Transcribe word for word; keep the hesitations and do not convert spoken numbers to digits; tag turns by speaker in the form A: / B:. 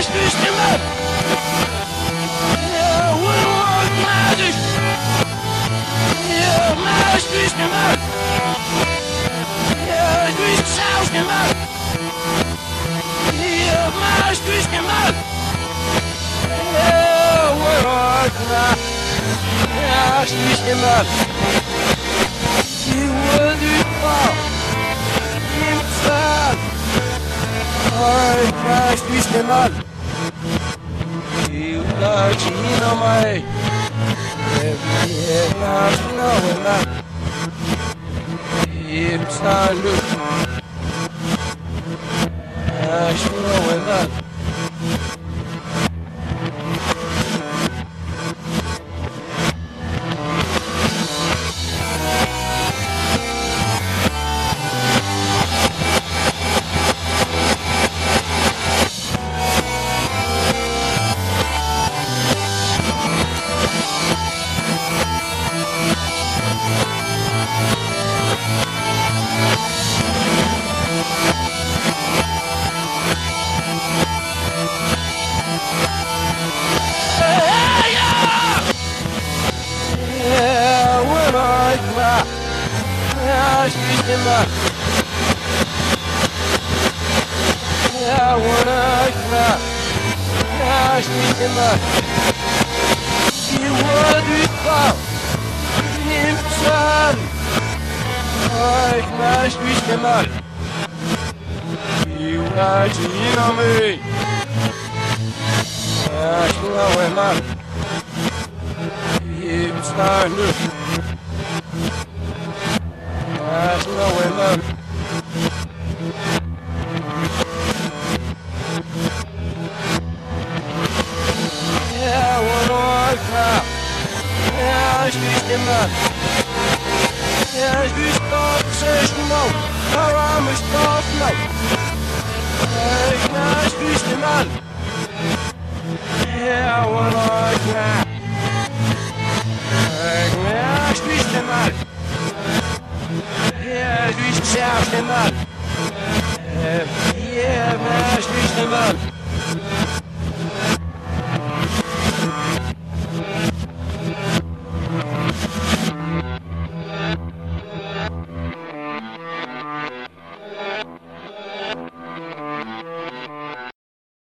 A: düştüm. Ja, Woodward Magic. Ja, Magic düştüm. Ja, durch Schauschen. Ja, Magic düştüm. Ja, Woodward Magic. Ja, düştüm. Die Wurd überall. Im Zahn. Ой, Magic düştüm. You got you know my every last knowing that it's not look I should know that I wanna cry. I speak in my. You wanna do fall. In sun. I crash, speak in my. You are cheating on me. I slow in my. You start to. I slow in my. Ja, ich bin immer. Ja, ich bin dort, ich bin auch. Warum ich dort noch? Ja, ich bin immer. Ja, und euch, ja. Ja, ich bin immer. Ja, ich bin immer. Ja, ich bin immer.